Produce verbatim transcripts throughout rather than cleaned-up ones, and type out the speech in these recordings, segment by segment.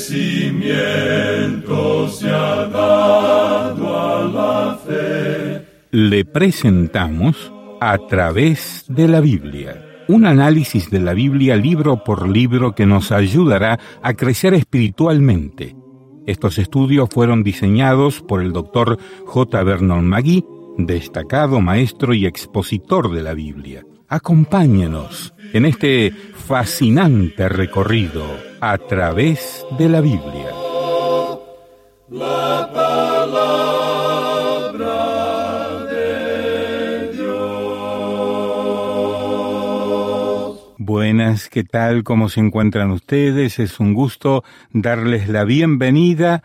crecimiento se ha dado a la fe. Le presentamos A través de la Biblia, un análisis de la Biblia libro por libro que nos ayudará a crecer espiritualmente. Estos estudios fueron diseñados por el doctor J. Vernon McGee, destacado maestro y expositor de la Biblia. Acompáñenos en este fascinante recorrido a través de la Biblia. La palabra de Dios. Buenas, ¿qué tal? ¿Cómo se encuentran ustedes? Es un gusto darles la bienvenida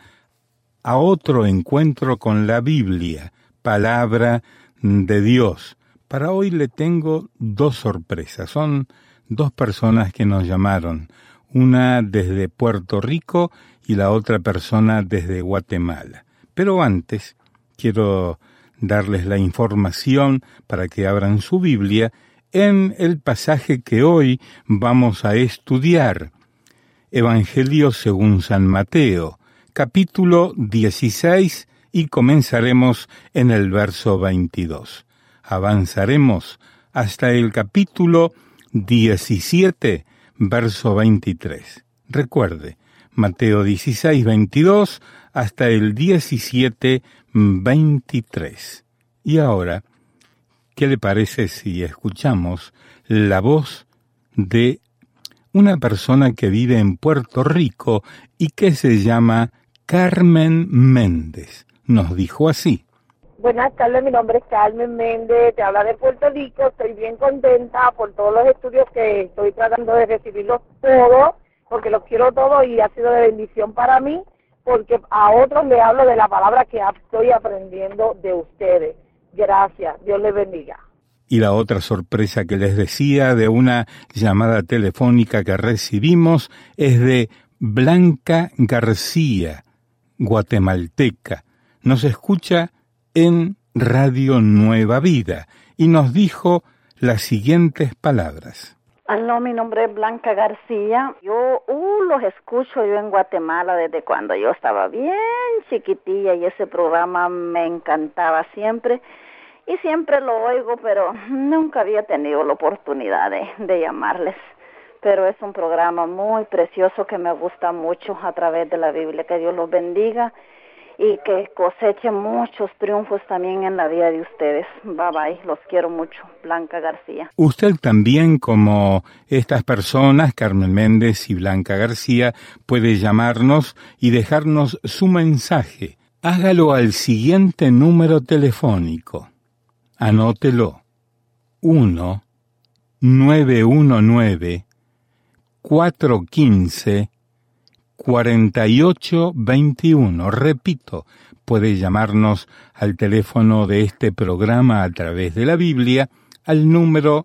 a otro encuentro con la Biblia, palabra de Dios. Para hoy le tengo dos sorpresas. Son dos personas que nos llamaron, una desde Puerto Rico y la otra persona desde Guatemala. Pero antes quiero darles la información para que abran su Biblia en el pasaje que hoy vamos a estudiar. Evangelio según San Mateo, capítulo dieciséis, y comenzaremos en el verso veintidós. Avanzaremos hasta el capítulo diecisiete, verso veintitrés. Recuerde, Mateo dieciséis, veintidós, hasta el diecisiete, veintitrés. Y ahora, ¿qué le parece si escuchamos la voz de una persona que vive en Puerto Rico y que se llama Carmen Méndez? Nos dijo así. Buenas tardes, mi nombre es Carmen Méndez, te habla de Puerto Rico, estoy bien contenta por todos los estudios que estoy tratando de recibirlos todos, porque los quiero todos y ha sido de bendición para mí, porque a otros le hablo de la palabra que estoy aprendiendo de ustedes. Gracias, Dios les bendiga. Y la otra sorpresa que les decía de una llamada telefónica que recibimos es de Blanca García, guatemalteca. Nos escucha en Radio Nueva Vida y nos dijo las siguientes palabras. Aló, mi nombre es Blanca García. Yo uh, los escucho yo en Guatemala desde cuando yo estaba bien chiquitilla y ese programa me encantaba siempre y siempre lo oigo, pero nunca había tenido la oportunidad de, de llamarles. Pero es un programa muy precioso que me gusta mucho a través de la Biblia. Que Dios los bendiga y que coseche muchos triunfos también en la vida de ustedes. Bye bye, los quiero mucho. Blanca García. Usted también, como estas personas, Carmen Méndez y Blanca García, puede llamarnos y dejarnos su mensaje. Hágalo al siguiente número telefónico. Anótelo. uno nueve uno nueve cuatro uno cinco cuarenta y ocho veintiuno. Repito, puede llamarnos al teléfono de este programa a través de la Biblia al número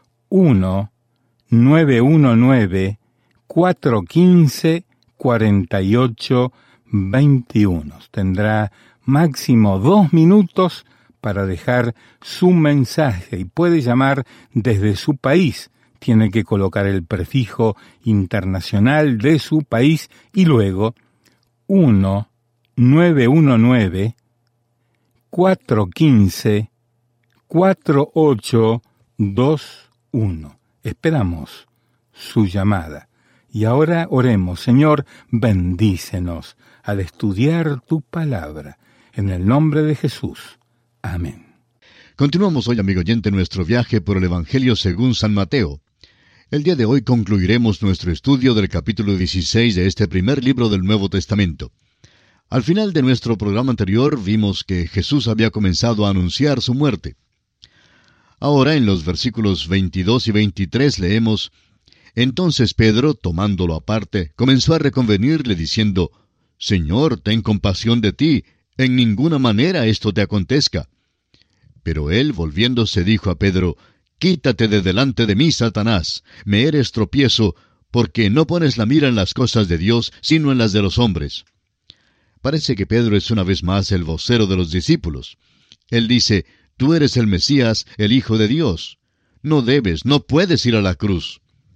uno nueve uno nueve cuatro uno cinco cuarenta y ocho veintiuno. Tendrá máximo dos minutos para dejar su mensaje y puede llamar desde su país. Tiene que colocar el prefijo internacional de su país y luego uno nueve uno nueve cuatro uno cinco cuatro ocho dos uno. Esperamos su llamada. Y ahora oremos. Señor, bendícenos al estudiar tu palabra. En el nombre de Jesús. Amén. Continuamos hoy, amigo oyente, nuestro viaje por el Evangelio según San Mateo. El día de hoy concluiremos nuestro estudio del capítulo dieciséis de este primer libro del Nuevo Testamento. Al final de nuestro programa anterior vimos que Jesús había comenzado a anunciar su muerte. Ahora, en los versículos veintidós y veintitrés leemos: Entonces Pedro, tomándolo aparte, comenzó a reconvenirle diciendo: Señor, ten compasión de ti, en ninguna manera esto te acontezca. Pero él, volviéndose, dijo a Pedro: Quítate de delante de mí, Satanás, me eres tropiezo, porque no pones la mira en las cosas de Dios, sino en las de los hombres. Parece que Pedro es una vez más el vocero de los discípulos. Él dice: Tú eres el Mesías, el Hijo de Dios. No debes, no puedes ir a la cruz.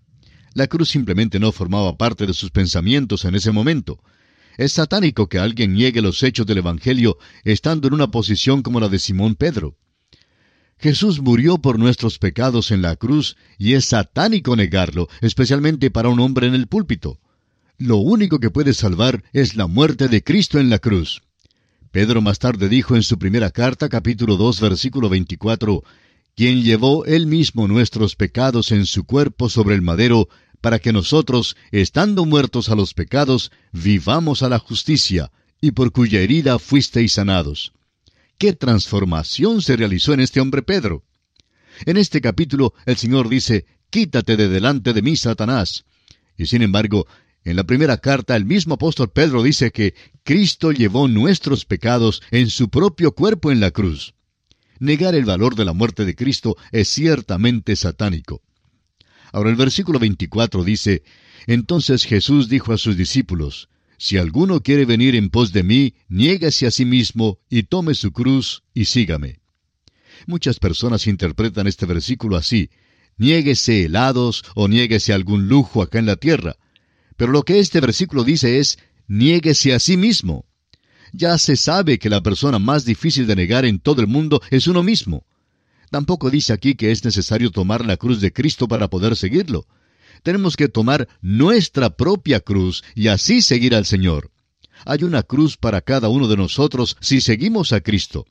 La cruz simplemente no formaba parte de sus pensamientos en ese momento. Es satánico que alguien niegue los hechos del Evangelio estando en una posición como la de Simón Pedro. Jesús murió por nuestros pecados en la cruz y es satánico negarlo, especialmente para un hombre en el púlpito. Lo único que puede salvar es la muerte de Cristo en la cruz. Pedro más tarde dijo en su primera carta, capítulo dos, versículo veinticuatro, quien llevó él mismo nuestros pecados en su cuerpo sobre el madero, para que nosotros, estando muertos a los pecados, vivamos a la justicia, y por cuya herida fuisteis sanados. ¿Qué transformación se realizó en este hombre Pedro? En este capítulo, el Señor dice, «Quítate de delante de mí, Satanás». Y sin embargo, en la primera carta, el mismo apóstol Pedro dice que Cristo llevó nuestros pecados en su propio cuerpo en la cruz. Negar el valor de la muerte de Cristo es ciertamente satánico. Ahora el versículo veinticuatro dice, «Entonces Jesús dijo a sus discípulos, Si alguno quiere venir en pos de mí, niéguese a sí mismo y tome su cruz y sígame». Muchas personas interpretan este versículo así, niéguese helados o niéguese algún lujo acá en la tierra. Pero lo que este versículo dice es, niéguese a sí mismo. Ya se sabe que la persona más difícil de negar en todo el mundo es uno mismo. Tampoco dice aquí que es necesario tomar la cruz de Cristo para poder seguirlo. Tenemos que tomar nuestra propia cruz y así seguir al Señor. Hay una cruz para cada uno de nosotros si seguimos a Cristo.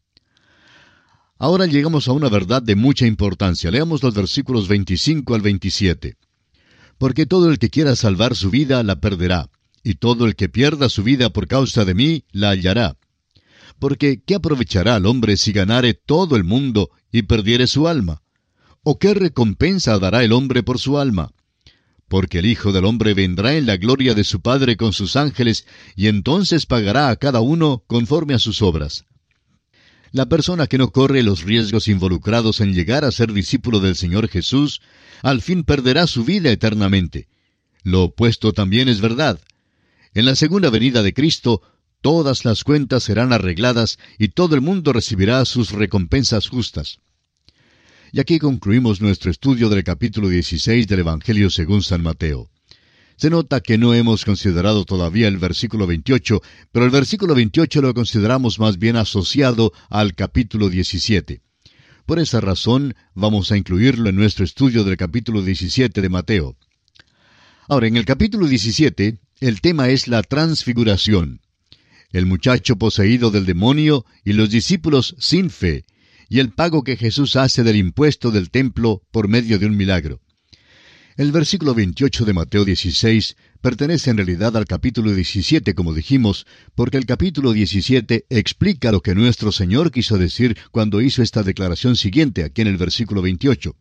Ahora llegamos a una verdad de mucha importancia. Leamos los versículos veinticinco al veintisiete. Porque todo el que quiera salvar su vida la perderá, y todo el que pierda su vida por causa de mí la hallará. Porque ¿qué aprovechará al hombre si ganare todo el mundo y perdiere su alma? ¿O qué recompensa dará el hombre por su alma? Porque el Hijo del Hombre vendrá en la gloria de su Padre con sus ángeles, y entonces pagará a cada uno conforme a sus obras. La persona que no corre los riesgos involucrados en llegar a ser discípulo del Señor Jesús, al fin perderá su vida eternamente. Lo opuesto también es verdad. En la segunda venida de Cristo, todas las cuentas serán arregladas y todo el mundo recibirá sus recompensas justas. Y aquí concluimos nuestro estudio del capítulo dieciséis del Evangelio según San Mateo. Se nota que no hemos considerado todavía el versículo veintiocho, pero el versículo veintiocho lo consideramos más bien asociado al capítulo diecisiete. Por esa razón, vamos a incluirlo en nuestro estudio del capítulo diecisiete de Mateo. Ahora, en el capítulo diecisiete, el tema es la transfiguración. El muchacho poseído del demonio y los discípulos sin fe, y el pago que Jesús hace del impuesto del templo por medio de un milagro. El versículo veintiocho de Mateo dieciséis pertenece en realidad al capítulo diecisiete, como dijimos, porque el capítulo diecisiete explica lo que nuestro Señor quiso decir cuando hizo esta declaración siguiente, aquí en el versículo veintiocho.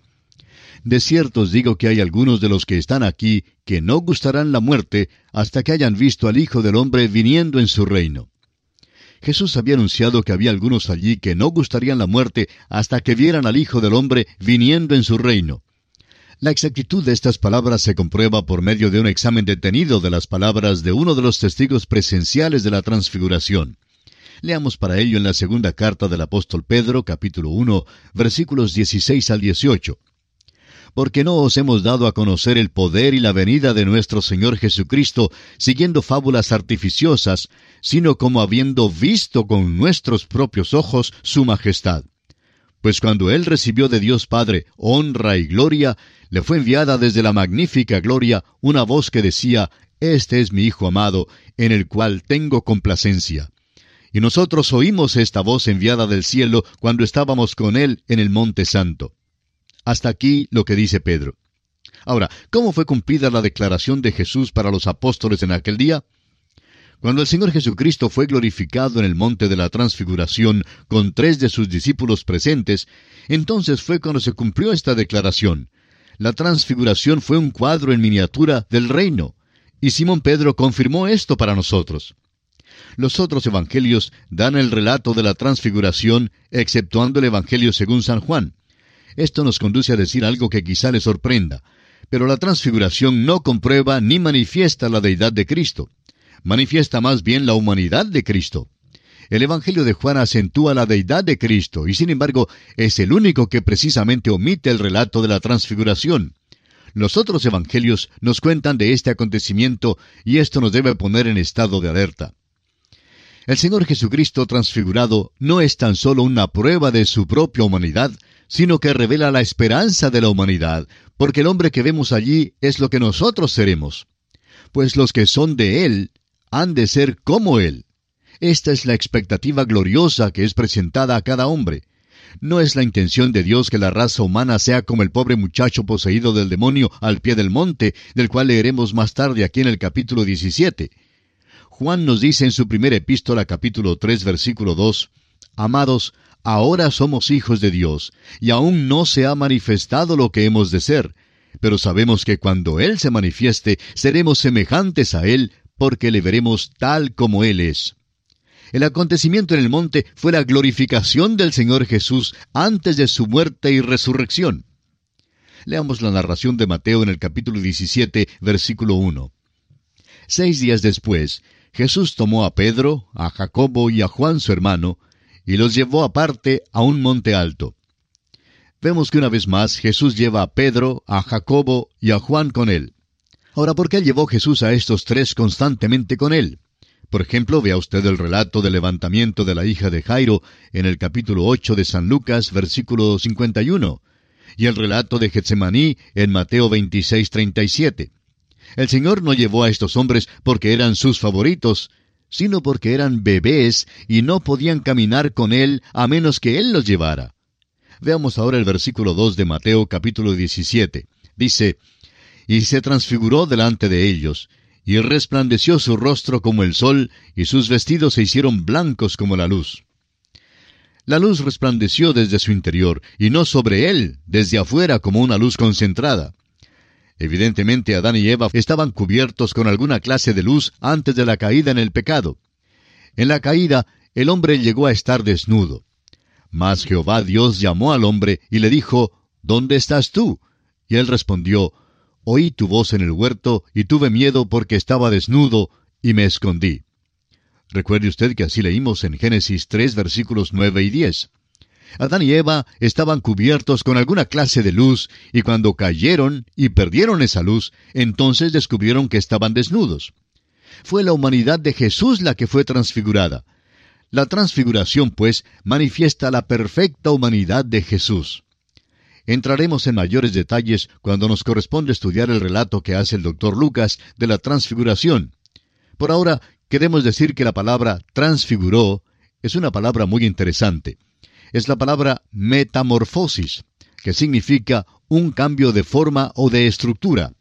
De cierto os digo que hay algunos de los que están aquí que no gustarán la muerte hasta que hayan visto al Hijo del Hombre viniendo en su reino. Jesús había anunciado que había algunos allí que no gustarían la muerte hasta que vieran al Hijo del Hombre viniendo en su reino. La exactitud de estas palabras se comprueba por medio de un examen detenido de las palabras de uno de los testigos presenciales de la transfiguración. Leamos para ello en la segunda carta del apóstol Pedro, capítulo uno, versículos dieciséis al dieciocho. Porque no os hemos dado a conocer el poder y la venida de nuestro Señor Jesucristo, siguiendo fábulas artificiosas, sino como habiendo visto con nuestros propios ojos su majestad. Pues cuando Él recibió de Dios Padre honra y gloria, le fue enviada desde la magnífica gloria una voz que decía, Este es mi Hijo amado, en el cual tengo complacencia. Y nosotros oímos esta voz enviada del cielo cuando estábamos con Él en el Monte Santo. Hasta aquí lo que dice Pedro. Ahora, ¿cómo fue cumplida la declaración de Jesús para los apóstoles en aquel día? Cuando el Señor Jesucristo fue glorificado en el monte de la transfiguración con tres de sus discípulos presentes, entonces fue cuando se cumplió esta declaración. La transfiguración fue un cuadro en miniatura del reino, y Simón Pedro confirmó esto para nosotros. Los otros evangelios dan el relato de la transfiguración, exceptuando el Evangelio según San Juan. Esto nos conduce a decir algo que quizá le sorprenda, pero la transfiguración no comprueba ni manifiesta la deidad de Cristo. Manifiesta más bien la humanidad de Cristo. El Evangelio de Juan acentúa la deidad de Cristo, y sin embargo es el único que precisamente omite el relato de la transfiguración. Los otros evangelios nos cuentan de este acontecimiento y esto nos debe poner en estado de alerta. El Señor Jesucristo transfigurado no es tan solo una prueba de su propia humanidad, sino que revela la esperanza de la humanidad, porque el hombre que vemos allí es lo que nosotros seremos. Pues los que son de Él han de ser como Él. Esta es la expectativa gloriosa que es presentada a cada hombre. No es la intención de Dios que la raza humana sea como el pobre muchacho poseído del demonio al pie del monte, del cual leeremos más tarde aquí en el capítulo diecisiete. Juan nos dice en su primera epístola, capítulo tres, versículo dos, «Amados, ahora somos hijos de Dios, y aún no se ha manifestado lo que hemos de ser, pero sabemos que cuando Él se manifieste, seremos semejantes a Él, porque le veremos tal como Él es». El acontecimiento en el monte fue la glorificación del Señor Jesús antes de su muerte y resurrección. Leamos la narración de Mateo en el capítulo diecisiete, versículo uno. Seis días después, Jesús tomó a Pedro, a Jacobo y a Juan su hermano, y los llevó aparte a un monte alto. Vemos que una vez más Jesús lleva a Pedro, a Jacobo y a Juan con él. Ahora, ¿por qué llevó Jesús a estos tres constantemente con él? Por ejemplo, vea usted el relato del levantamiento de la hija de Jairo en el capítulo ocho de San Lucas, versículo cincuenta y uno, y el relato de Getsemaní en Mateo veintiséis, treinta y siete. El Señor no llevó a estos hombres porque eran sus favoritos, sino porque eran bebés y no podían caminar con Él a menos que Él los llevara. Veamos ahora el versículo dos de Mateo capítulo diecisiete. Dice, «Y se transfiguró delante de ellos, y resplandeció su rostro como el sol, y sus vestidos se hicieron blancos como la luz». La luz resplandeció desde su interior, y no sobre él, desde afuera como una luz concentrada. Evidentemente Adán y Eva estaban cubiertos con alguna clase de luz antes de la caída en el pecado. En la caída, el hombre llegó a estar desnudo. Mas Jehová Dios llamó al hombre y le dijo, «¿Dónde estás tú?» Y él respondió, «Oí tu voz en el huerto, y tuve miedo porque estaba desnudo, y me escondí». Recuerde usted que así leímos en Génesis tres, versículos nueve y diez. Adán y Eva estaban cubiertos con alguna clase de luz, y cuando cayeron y perdieron esa luz, entonces descubrieron que estaban desnudos. Fue la humanidad de Jesús la que fue transfigurada. La transfiguración, pues, manifiesta la perfecta humanidad de Jesús. Entraremos en mayores detalles cuando nos corresponde estudiar el relato que hace el doctor Lucas de la transfiguración. Por ahora, queremos decir que la palabra transfiguró es una palabra muy interesante. Es la palabra metamorfosis, que significa un cambio de forma o de estructura.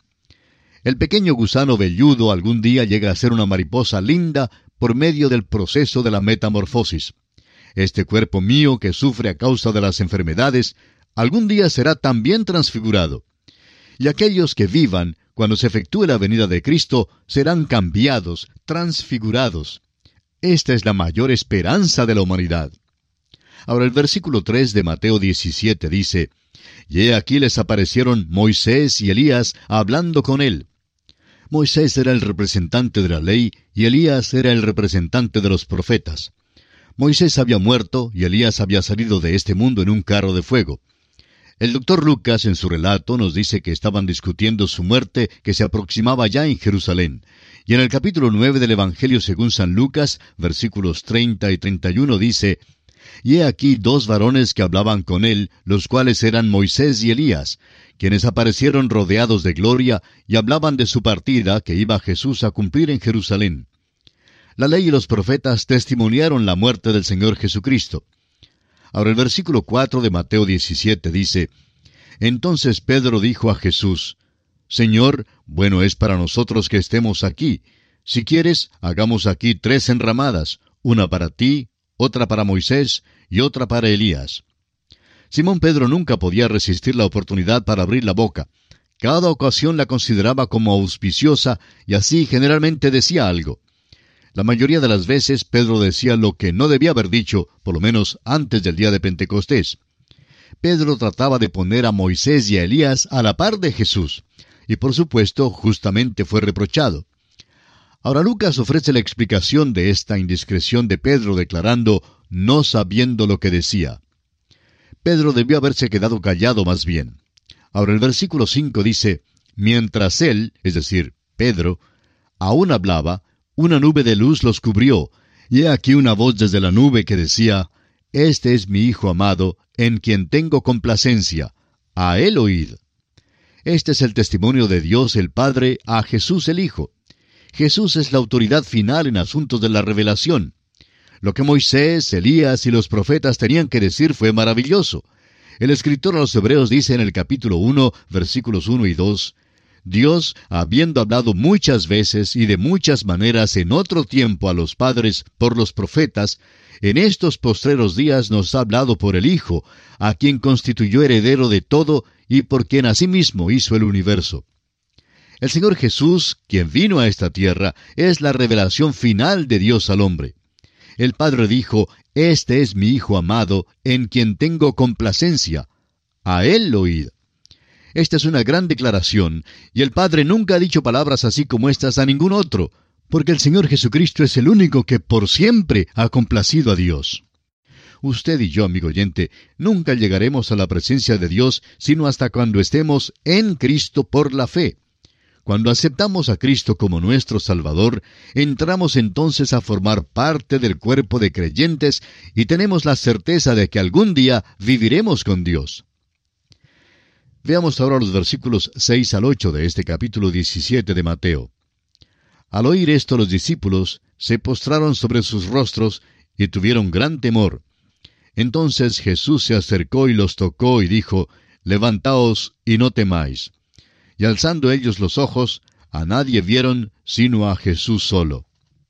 El pequeño gusano velludo algún día llega a ser una mariposa linda por medio del proceso de la metamorfosis. Este cuerpo mío que sufre a causa de las enfermedades, algún día será también transfigurado. Y aquellos que vivan cuando se efectúe la venida de Cristo serán cambiados, transfigurados. Esta es la mayor esperanza de la humanidad. Ahora el versículo tres de Mateo diecisiete dice, «Y he aquí les aparecieron Moisés y Elías hablando con él». Moisés era el representante de la ley y Elías era el representante de los profetas. Moisés había muerto y Elías había salido de este mundo en un carro de fuego. El doctor Lucas en su relato nos dice que estaban discutiendo su muerte que se aproximaba ya en Jerusalén. Y en el capítulo nueve del Evangelio según San Lucas, versículos treinta y treinta y uno dice, «Y he aquí dos varones que hablaban con él, los cuales eran Moisés y Elías, quienes aparecieron rodeados de gloria y hablaban de su partida que iba Jesús a cumplir en Jerusalén». La ley y los profetas testimoniaron la muerte del Señor Jesucristo. Ahora el versículo cuatro de Mateo diecisiete dice, «Entonces Pedro dijo a Jesús, Señor, bueno es para nosotros que estemos aquí. Si quieres, hagamos aquí tres enramadas, una para ti, otra para Moisés y otra para Elías». Simón Pedro nunca podía resistir la oportunidad para abrir la boca. Cada ocasión la consideraba como auspiciosa y así generalmente decía algo. La mayoría de las veces Pedro decía lo que no debía haber dicho, por lo menos antes del día de Pentecostés. Pedro trataba de poner a Moisés y a Elías a la par de Jesús, y por supuesto justamente fue reprochado. Ahora Lucas ofrece la explicación de esta indiscreción de Pedro declarando, no sabiendo lo que decía. Pedro debió haberse quedado callado más bien. Ahora el versículo cinco dice, mientras él, es decir, Pedro, aún hablaba, una nube de luz los cubrió, y he aquí una voz desde la nube que decía, Este es mi Hijo amado, en quien tengo complacencia, a él oíd. Este es el testimonio de Dios el Padre a Jesús el Hijo. Jesús es la autoridad final en asuntos de la revelación. Lo que Moisés, Elías y los profetas tenían que decir fue maravilloso. El escritor a los Hebreos dice en el capítulo uno, versículos uno y dos, Dios, habiendo hablado muchas veces y de muchas maneras en otro tiempo a los padres por los profetas, en estos postreros días nos ha hablado por el Hijo, a quien constituyó heredero de todo y por quien asimismo hizo el universo. El Señor Jesús, quien vino a esta tierra, es la revelación final de Dios al hombre. El Padre dijo, Este es mi Hijo amado, en quien tengo complacencia. A él oíd. Esta es una gran declaración, y el Padre nunca ha dicho palabras así como estas a ningún otro, porque el Señor Jesucristo es el único que por siempre ha complacido a Dios. Usted y yo, amigo oyente, nunca llegaremos a la presencia de Dios sino hasta cuando estemos en Cristo por la fe. Cuando aceptamos a Cristo como nuestro Salvador, entramos entonces a formar parte del cuerpo de creyentes y tenemos la certeza de que algún día viviremos con Dios. Veamos ahora los versículos seis al ocho de este capítulo diecisiete de Mateo. Al oír esto los discípulos se postraron sobre sus rostros y tuvieron gran temor. Entonces Jesús se acercó y los tocó y dijo, Levantaos y no temáis. Y alzando ellos los ojos, a nadie vieron sino a Jesús solo.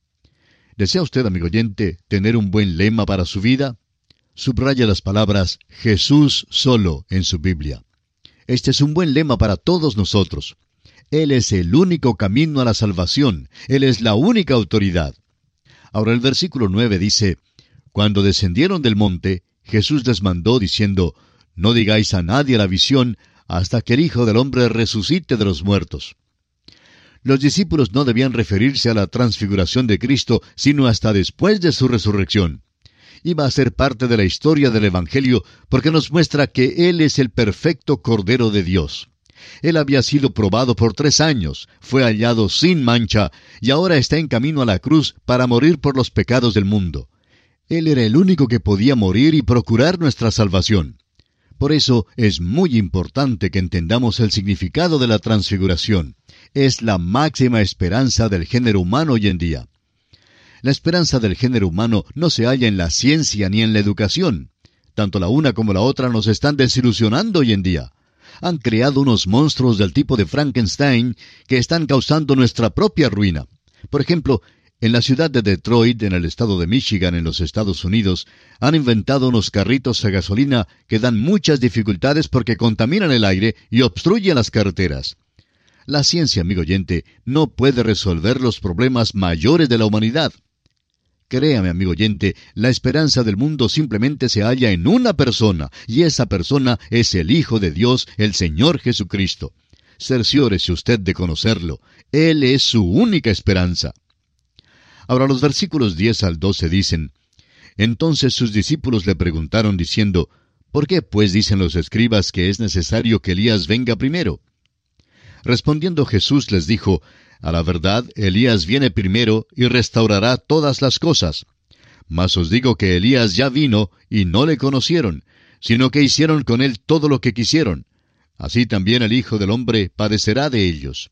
¿Desea usted, amigo oyente, tener un buen lema para su vida? Subraya las palabras Jesús solo en su Biblia. Este es un buen lema para todos nosotros. Él es el único camino a la salvación. Él es la única autoridad. Ahora el versículo nueve dice, Cuando descendieron del monte, Jesús les mandó diciendo, No digáis a nadie la visión, hasta que el Hijo del Hombre resucite de los muertos. Los discípulos no debían referirse a la transfiguración de Cristo, sino hasta después de su resurrección. Iba a ser parte de la historia del Evangelio porque nos muestra que Él es el perfecto Cordero de Dios. Él había sido probado por tres años, fue hallado sin mancha, y ahora está en camino a la cruz para morir por los pecados del mundo. Él era el único que podía morir y procurar nuestra salvación. Por eso es muy importante que entendamos el significado de la transfiguración. Es la máxima esperanza del género humano hoy en día. La esperanza del género humano no se halla en la ciencia ni en la educación. Tanto la una como la otra nos están desilusionando hoy en día. Han creado unos monstruos del tipo de Frankenstein que están causando nuestra propia ruina. Por ejemplo, en la ciudad de Detroit, en el estado de Michigan, en los Estados Unidos, han inventado unos carritos a gasolina que dan muchas dificultades porque contaminan el aire y obstruyen las carreteras. La ciencia, amigo oyente, no puede resolver los problemas mayores de la humanidad. Créame, amigo oyente, la esperanza del mundo simplemente se halla en una persona, y esa persona es el Hijo de Dios, el Señor Jesucristo. Cerciórese usted de conocerlo. Él es su única esperanza. Ahora los versículos diez al doce dicen, Entonces sus discípulos le preguntaron diciendo, ¿Por qué pues dicen los escribas que es necesario que Elías venga primero? Respondiendo Jesús les dijo, A la verdad, Elías viene primero y restaurará todas las cosas. Mas os digo que Elías ya vino y no le conocieron, sino que hicieron con él todo lo que quisieron. Así también el Hijo del Hombre padecerá de ellos.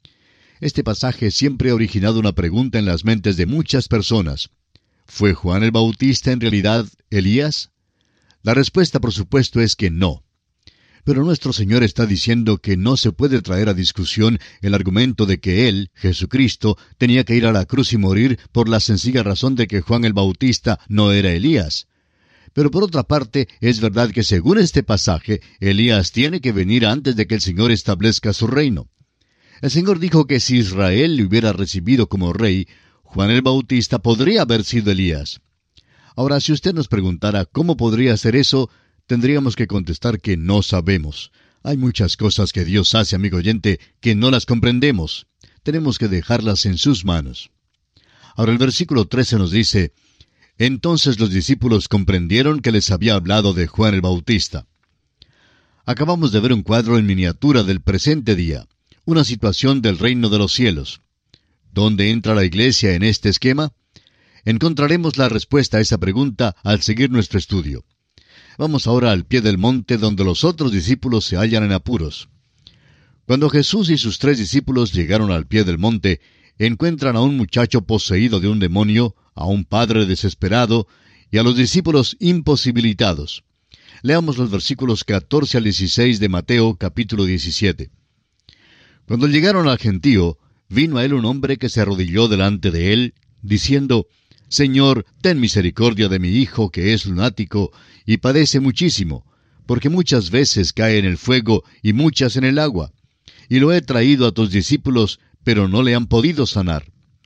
Este pasaje siempre ha originado una pregunta en las mentes de muchas personas. ¿Fue Juan el Bautista en realidad Elías? La respuesta, por supuesto, es que no. Pero nuestro Señor está diciendo que no se puede traer a discusión el argumento de que Él, Jesucristo, tenía que ir a la cruz y morir por la sencilla razón de que Juan el Bautista no era Elías. Pero por otra parte, es verdad que según este pasaje, Elías tiene que venir antes de que el Señor establezca su reino. El Señor dijo que si Israel le hubiera recibido como rey, Juan el Bautista podría haber sido Elías. Ahora, si usted nos preguntara cómo podría ser eso, tendríamos que contestar que no sabemos. Hay muchas cosas que Dios hace, amigo oyente, que no las comprendemos. Tenemos que dejarlas en sus manos. Ahora el versículo trece nos dice, Entonces los discípulos comprendieron que les había hablado de Juan el Bautista. Acabamos de ver un cuadro en miniatura del presente día. una situación del reino de los cielos. ¿Dónde entra la iglesia en este esquema? Encontraremos la respuesta a esa pregunta al seguir nuestro estudio. Vamos ahora al pie del monte donde los otros discípulos se hallan en apuros. Cuando Jesús y sus tres discípulos llegaron al pie del monte, encuentran a un muchacho poseído de un demonio, a un padre desesperado y a los discípulos imposibilitados. Leamos los versículos catorce al dieciséis de Mateo capítulo diecisiete. Cuando llegaron al gentío, vino a él un hombre que se arrodilló delante de él, diciendo: Señor, ten misericordia de mi hijo, que es lunático, y padece muchísimo, porque muchas veces cae en el fuego y muchas en el agua. Y lo he traído a tus discípulos, pero no le han podido sanar.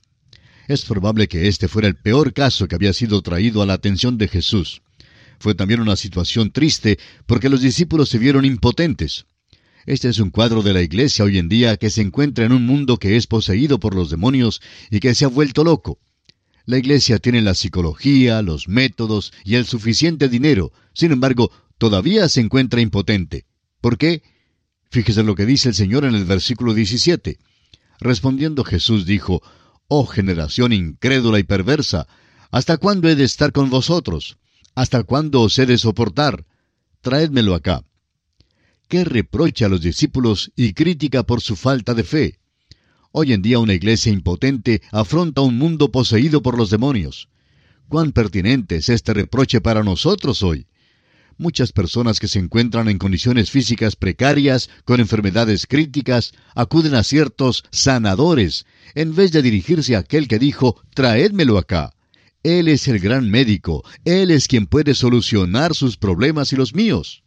Es probable que este fuera el peor caso que había sido traído a la atención de Jesús. Fue también una situación triste, porque los discípulos se vieron impotentes. Este es un cuadro de la iglesia hoy en día que se encuentra en un mundo que es poseído por los demonios y que se ha vuelto loco. La iglesia tiene la psicología, los métodos y el suficiente dinero. Sin embargo, todavía se encuentra impotente. ¿Por qué? Fíjese lo que dice el Señor en el versículo diecisiete. Respondiendo Jesús dijo: Oh generación incrédula y perversa, ¿hasta cuándo he de estar con vosotros? ¿Hasta cuándo os he de soportar? Traédmelo acá. ¿Qué reprocha a los discípulos y crítica por su falta de fe? Hoy en día una iglesia impotente afronta un mundo poseído por los demonios. ¿Cuán pertinente es este reproche para nosotros hoy? Muchas personas que se encuentran en condiciones físicas precarias, con enfermedades críticas, acuden a ciertos sanadores, en vez de dirigirse a aquel que dijo: traédmelo acá. Él es el gran médico, Él es quien puede solucionar sus problemas y los míos.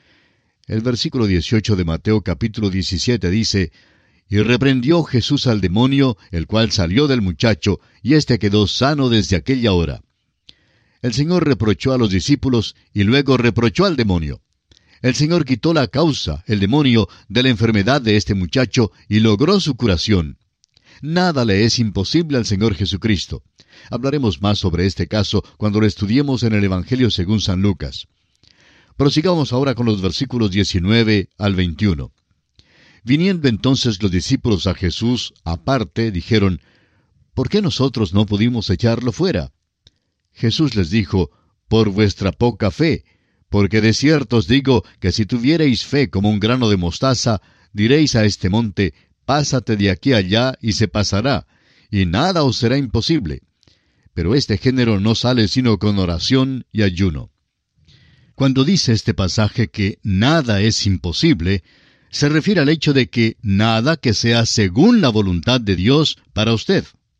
El versículo dieciocho de Mateo capítulo diecisiete dice: Y reprendió Jesús al demonio, el cual salió del muchacho, y éste quedó sano desde aquella hora. El Señor reprochó a los discípulos y luego reprochó al demonio. El Señor quitó la causa, el demonio, de la enfermedad de este muchacho y logró su curación. Nada le es imposible al Señor Jesucristo. Hablaremos más sobre este caso cuando lo estudiemos en el Evangelio según San Lucas. Prosigamos ahora con los versículos diecinueve al veintiuno. Viniendo entonces los discípulos a Jesús, aparte, dijeron: ¿Por qué nosotros no pudimos echarlo fuera? Jesús les dijo: Por vuestra poca fe, porque de cierto os digo que si tuviereis fe como un grano de mostaza, diréis a este monte: Pásate de aquí allá, y se pasará, y nada os será imposible. Pero este género no sale sino con oración y ayuno. Cuando dice este pasaje que nada es imposible, se refiere al hecho de que nada que sea según la voluntad de Dios para usted.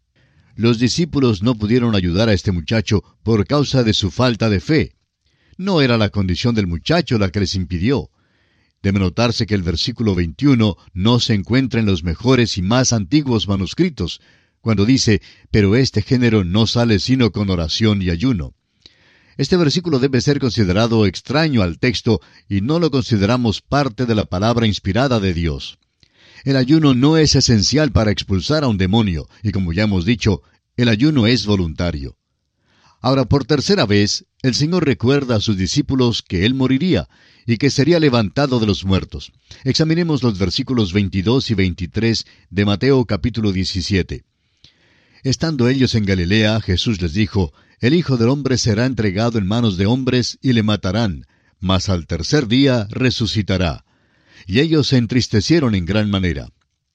Los discípulos no pudieron ayudar a este muchacho por causa de su falta de fe. No era la condición del muchacho la que les impidió. Debe notarse que el versículo veintiuno no se encuentra en los mejores y más antiguos manuscritos, cuando dice: pero este género no sale sino con oración y ayuno. Este versículo debe ser considerado extraño al texto y no lo consideramos parte de la palabra inspirada de Dios. El ayuno no es esencial para expulsar a un demonio, y como ya hemos dicho, el ayuno es voluntario. Ahora, por tercera vez, el Señor recuerda a sus discípulos que Él moriría y que sería levantado de los muertos. Examinemos los versículos veintidós y veintitrés de Mateo capítulo diecisiete. Estando ellos en Galilea, Jesús les dijo: El Hijo del Hombre será entregado en manos de hombres y le matarán, mas al tercer día resucitará. Y ellos se entristecieron en gran manera.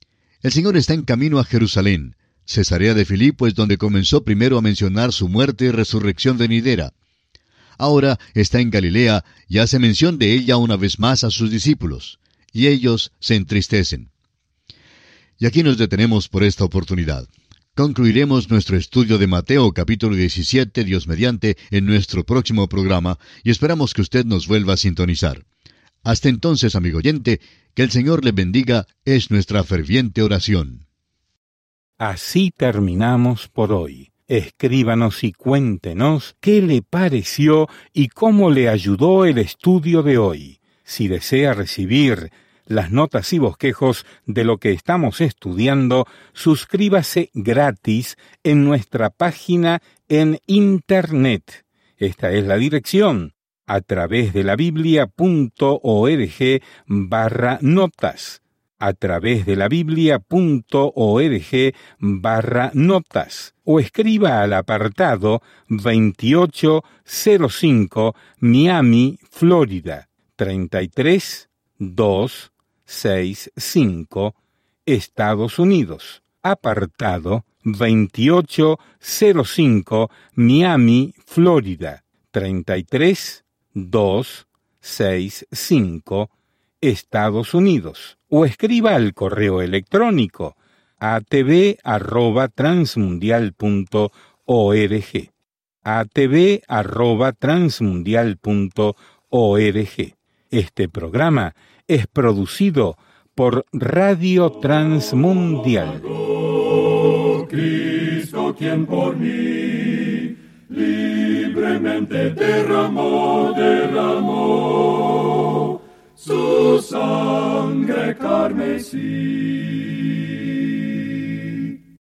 El Señor está en camino a Jerusalén. Cesarea de Filipo es donde comenzó primero a mencionar su muerte y resurrección venidera. Ahora está en Galilea y hace mención de ella una vez más a sus discípulos. Y ellos se entristecen. Y aquí nos detenemos por esta oportunidad. Concluiremos nuestro estudio de Mateo capítulo diecisiete, Dios mediante, en nuestro próximo programa, y esperamos que usted nos vuelva a sintonizar. Hasta entonces, amigo oyente, que el Señor le bendiga, es nuestra ferviente oración. Así terminamos por hoy. Escríbanos y cuéntenos qué le pareció y cómo le ayudó el estudio de hoy. Si desea recibir las notas y bosquejos de lo que estamos estudiando, suscríbase gratis en nuestra página en Internet. Esta es la dirección: a través de la biblia punto org barra notas. a través de la biblia punto org barra notas o escriba al apartado veintiocho cero cinco Miami, Florida treinta y tres dos seis cinco, Estados Unidos. Apartado veintiocho cero cinco Miami, Florida treinta y tres dos seis cinco, Estados Unidos. O escriba al correo electrónico a t v arroba transmundial punto org. a t v arroba transmundial punto org. Este programa es producido por Radio Transmundial. Cristo, quien por mí libremente derramó, derramó su sangre carmesí.